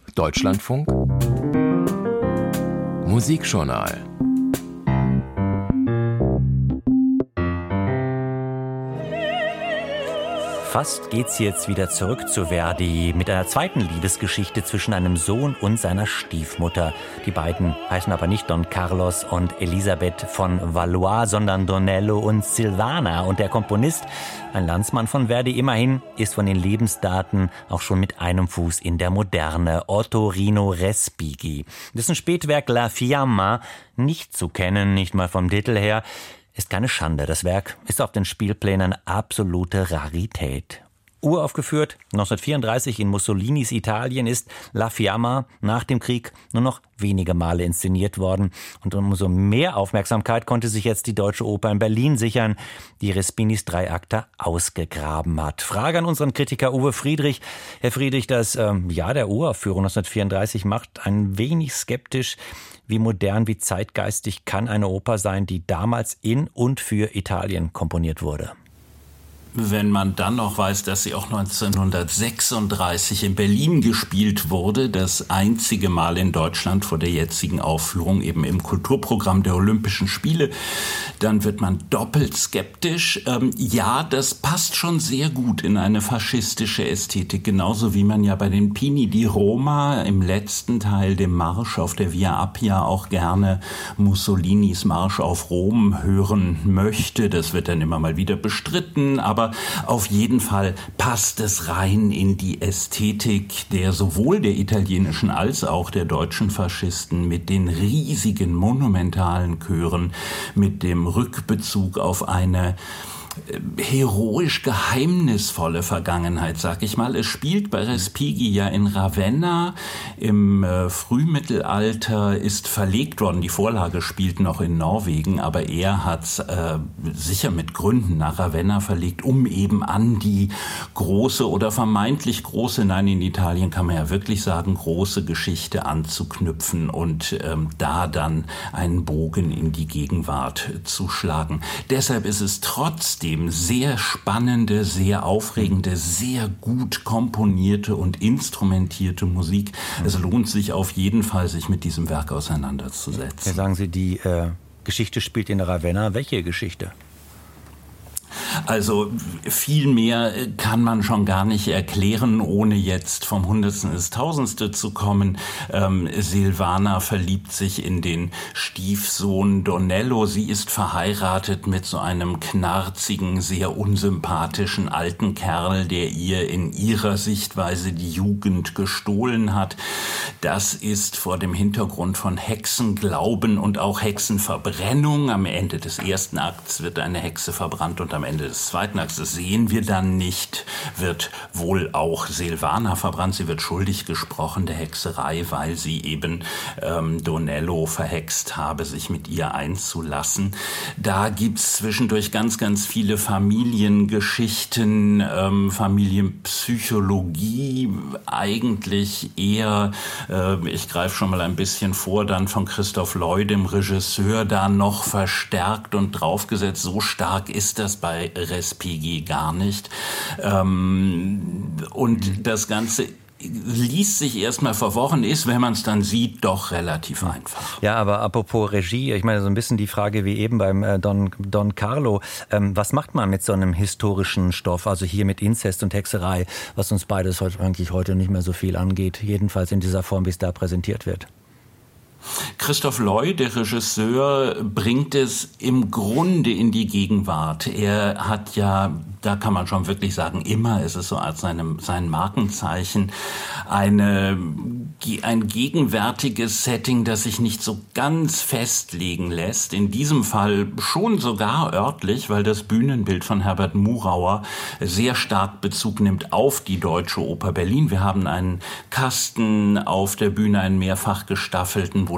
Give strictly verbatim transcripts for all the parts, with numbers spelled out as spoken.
Deutschlandfunk Musikjournal. Fast geht's jetzt wieder zurück zu Verdi mit einer zweiten Liebesgeschichte zwischen einem Sohn und seiner Stiefmutter. Die beiden heißen aber nicht Don Carlos und Elisabeth von Valois, sondern Donello und Silvana. Und der Komponist, ein Landsmann von Verdi immerhin, ist von den Lebensdaten auch schon mit einem Fuß in der Moderne. Ottorino Respighi. Dessen Spätwerk La Fiamma nicht zu kennen, nicht mal vom Titel her, ist keine Schande. Das Werk ist auf den Spielplänen eine absolute Rarität. Uraufgeführt neunzehnhundertvierunddreißig in Mussolinis Italien ist La Fiamma nach dem Krieg nur noch wenige Male inszeniert worden. Und umso mehr Aufmerksamkeit konnte sich jetzt die Deutsche Oper in Berlin sichern, die Respighi's Dreiakter ausgegraben hat. Frage an unseren Kritiker Uwe Friedrich. Herr Friedrich, das ähm, Jahr der Uraufführung neunzehnhundertvierunddreißig macht ein wenig skeptisch. Wie modern, wie zeitgeistig kann eine Oper sein, die damals in und für Italien komponiert wurde? Wenn man dann noch weiß, dass sie auch neunzehnhundertsechsunddreißig in Berlin gespielt wurde, das einzige Mal in Deutschland vor der jetzigen Aufführung eben im Kulturprogramm der Olympischen Spiele, dann wird man doppelt skeptisch. Ähm, ja, das passt schon sehr gut in eine faschistische Ästhetik, genauso wie man ja bei den Pini di Roma im letzten Teil, dem Marsch auf der Via Appia, auch gerne Mussolinis Marsch auf Rom hören möchte. Das wird dann immer mal wieder bestritten, aber Aber auf jeden Fall passt es rein in die Ästhetik der sowohl der italienischen als auch der deutschen Faschisten mit den riesigen monumentalen Chören, mit dem Rückbezug auf eine heroisch geheimnisvolle Vergangenheit, sag ich mal. Es spielt bei Respighi ja in Ravenna im äh, Frühmittelalter, ist verlegt worden. Die Vorlage spielt noch in Norwegen, aber er hat äh, sicher mit Gründen nach Ravenna verlegt, um eben an die große oder vermeintlich große, nein, in Italien kann man ja wirklich sagen, große Geschichte anzuknüpfen und ähm, da dann einen Bogen in die Gegenwart zu schlagen. Deshalb ist es trotzdem sehr spannende, sehr aufregende, sehr gut komponierte und instrumentierte Musik. Es lohnt sich auf jeden Fall, sich mit diesem Werk auseinanderzusetzen. Ja, sagen Sie, die äh, Geschichte spielt in Ravenna. Welche Geschichte? Also viel mehr kann man schon gar nicht erklären, ohne jetzt vom Hundertsten ins Tausendste zu kommen. Ähm, Silvana verliebt sich in den Stiefsohn Donello. Sie ist verheiratet mit so einem knarzigen, sehr unsympathischen alten Kerl, der ihr in ihrer Sichtweise die Jugend gestohlen hat. Das ist vor dem Hintergrund von Hexenglauben und auch Hexenverbrennung. Am Ende des ersten Akts wird eine Hexe verbrannt und am Ende des zweiten Akts, das sehen wir dann nicht, wird wohl auch Silvana verbrannt. Sie wird schuldig gesprochen der Hexerei, weil sie eben ähm, Donello verhext habe, sich mit ihr einzulassen. Da gibt's zwischendurch ganz, ganz viele Familiengeschichten, ähm, Familienpsychologie, eigentlich eher, äh, ich greife schon mal ein bisschen vor, dann von Christoph Lloyd, dem Regisseur, da noch verstärkt und draufgesetzt. So stark ist das bei Respighi gar nicht. Ähm, und das Ganze liest sich erstmal verworren, ist, wenn man es dann sieht, doch relativ einfach. Ja, aber apropos Regie, ich meine so ein bisschen die Frage wie eben beim äh, Don, Don Carlo. Ähm, was macht man mit so einem historischen Stoff, also hier mit Inzest und Hexerei, was uns beides heute, eigentlich heute nicht mehr so viel angeht, jedenfalls in dieser Form, wie es da präsentiert wird? Christoph Lloyd, der Regisseur, bringt es im Grunde in die Gegenwart. Er hat ja, da kann man schon wirklich sagen, immer, es ist so als seinem, sein Markenzeichen, eine, ein gegenwärtiges Setting, das sich nicht so ganz festlegen lässt. In diesem Fall schon sogar örtlich, weil das Bühnenbild von Herbert Murauer sehr stark Bezug nimmt auf die Deutsche Oper Berlin. Wir haben einen Kasten auf der Bühne, einen mehrfach gestaffelten, wo dann Wände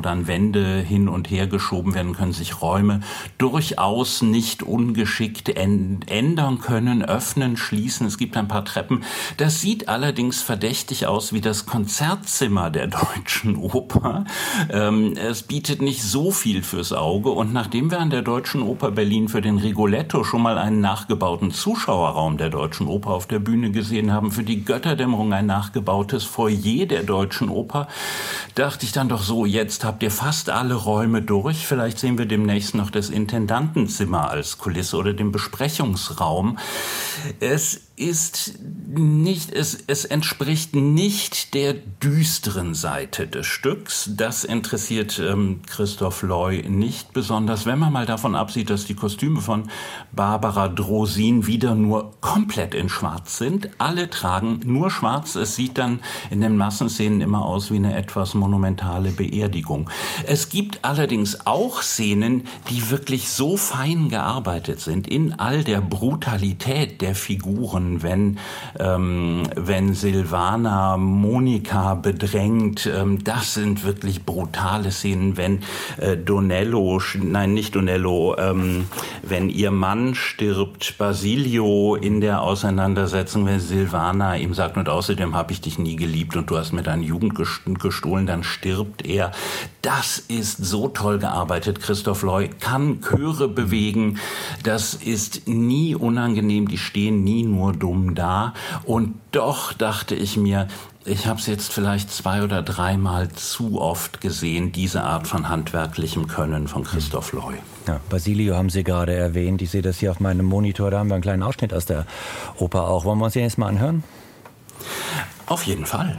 Wände hin und her geschoben werden, können sich Räume durchaus nicht ungeschickt ändern können, öffnen, schließen. Es gibt ein paar Treppen. Das sieht allerdings verdächtig aus wie das Konzertzimmer der Deutschen Oper. Ähm, es bietet nicht so viel fürs Auge. Und nachdem wir an der Deutschen Oper Berlin für den Rigoletto schon mal einen nachgebauten Zuschauerraum der Deutschen Oper auf der Bühne gesehen haben, für die Götterdämmerung ein nachgebautes Foyer der Deutschen Oper, dachte ich dann doch so, jetzt habt ihr fast alle Räume durch. Vielleicht sehen wir demnächst noch das Intendantenzimmer als Kulisse oder den Besprechungsraum. Es ist nicht, es, es entspricht nicht der düsteren Seite des Stücks. Das interessiert ähm, Christoph Loy nicht besonders, wenn man mal davon absieht, dass die Kostüme von Barbara Drosin wieder nur komplett in Schwarz sind. Alle tragen nur Schwarz. Es sieht dann in den Massenszenen immer aus wie eine etwas monumentale Beerdigung. Es gibt allerdings auch Szenen, die wirklich so fein gearbeitet sind, in all der Brutalität der Figuren, wenn, ähm, wenn Silvana Monika bedrängt. Ähm, das sind wirklich brutale Szenen, wenn äh, Donello, nein, nicht Donello, ähm, wenn ihr Mann stirbt, Basilio in der Auseinandersetzung, wenn Silvana ihm sagt, und außerdem habe ich dich nie geliebt und du hast mir deine Jugend gestohlen, dann stirbt er. Das ist so toll gearbeitet. Christoph Loy kann Chöre bewegen. Das ist nie unangenehm. Die stehen nie nur dumm da. Und doch dachte ich mir, ich habe es jetzt vielleicht zwei oder dreimal zu oft gesehen, diese Art von handwerklichem Können von Christoph Loy. Ja, Basilio haben Sie gerade erwähnt. Ich sehe das hier auf meinem Monitor. Da haben wir einen kleinen Ausschnitt aus der Oper auch. Wollen wir uns den jetzt mal anhören? Auf jeden Fall.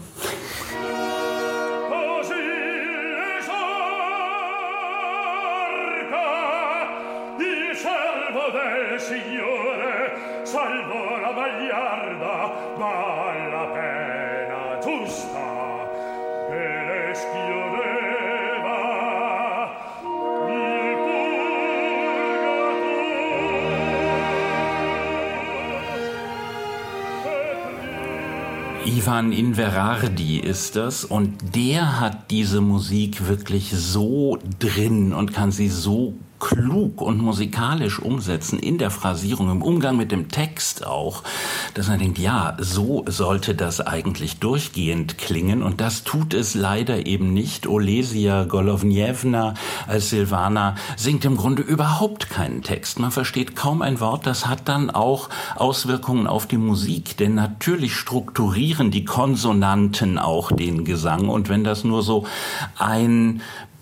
Salvo la Gagliarda, ma la pena giusta che le schiudeva il purgatorio. Ivan Inverardi ist das, und der hat diese Musik wirklich so drin und kann sie so klug und musikalisch umsetzen, in der Phrasierung, im Umgang mit dem Text auch, dass man denkt, ja, so sollte das eigentlich durchgehend klingen, und das tut es leider eben nicht. Olesia Golovniewna als Silvana singt im Grunde überhaupt keinen Text. Man versteht kaum ein Wort. Das hat dann auch Auswirkungen auf die Musik, denn natürlich strukturieren die Konsonanten auch den Gesang, und wenn das nur so ein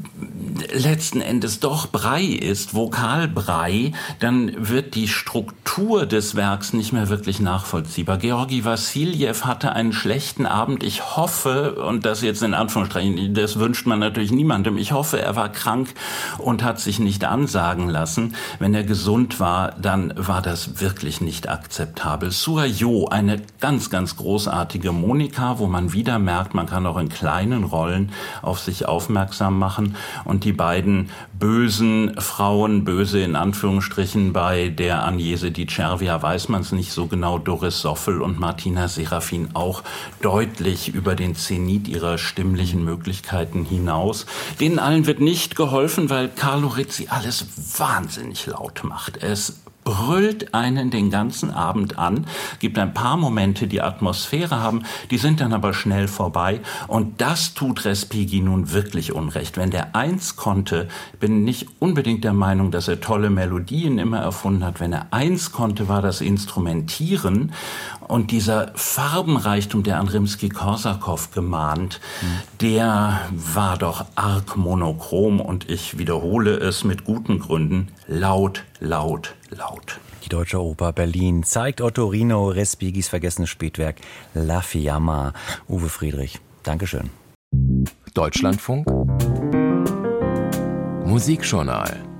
letzten Endes doch Brei ist, Vokalbrei, dann wird die Struktur des Werks nicht mehr wirklich nachvollziehbar. Georgi Wassiljew hatte einen schlechten Abend. Ich hoffe, und das jetzt in Anführungsstrichen, das wünscht man natürlich niemandem, ich hoffe, er war krank und hat sich nicht ansagen lassen. Wenn er gesund war, dann war das wirklich nicht akzeptabel. Suayo, eine ganz, ganz großartige Monika, wo man wieder merkt, man kann auch in kleinen Rollen auf sich aufmerksam machen. Und die beiden bösen Frauen, böse in Anführungsstrichen, bei der Agnese Di Cervia weiß man es nicht so genau, Doris Soffel und Martina Serafin auch deutlich über den Zenit ihrer stimmlichen Möglichkeiten hinaus. Denen allen wird nicht geholfen, weil Carlo Rizzi alles wahnsinnig laut macht. Es brüllt einen den ganzen Abend an, gibt ein paar Momente, die Atmosphäre haben, die sind dann aber schnell vorbei, und das tut Respighi nun wirklich Unrecht. Wenn der eins konnte, bin nicht unbedingt der Meinung, dass er tolle Melodien immer erfunden hat, wenn er eins konnte, war das Instrumentieren, und dieser Farbenreichtum, der an Rimski-Korsakow gemahnt, mhm. der war doch arg monochrom, und ich wiederhole es mit guten Gründen, laut, laut, laut. Die Deutsche Oper Berlin zeigt Ottorino Respighis vergessenes Spätwerk La Fiamma. Uwe Friedrich, Dankeschön. Deutschlandfunk Musikjournal.